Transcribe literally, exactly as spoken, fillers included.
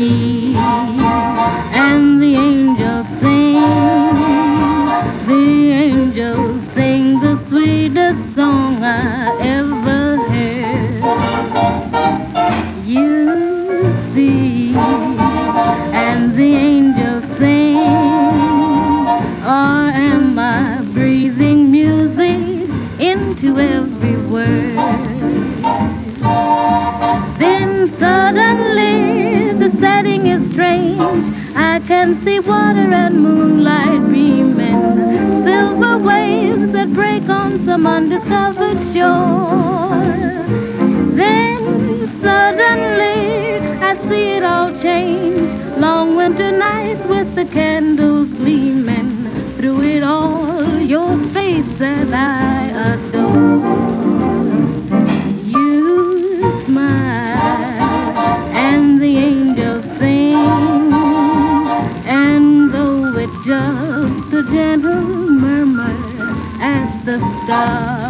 me, and the angels sing, the angels sing the sweetest song I ever heard. You see, and the angels sing, or am I breathing music into every word? Then suddenly the setting is strange. I can see water and moonlight beaming, silver waves that break on some undiscovered shore. Then suddenly I see it all change. Long winter nights with the candles gleaming, through it all your face that I adore. You smile and the angels sing, and though it's just a gentle murmur as the stars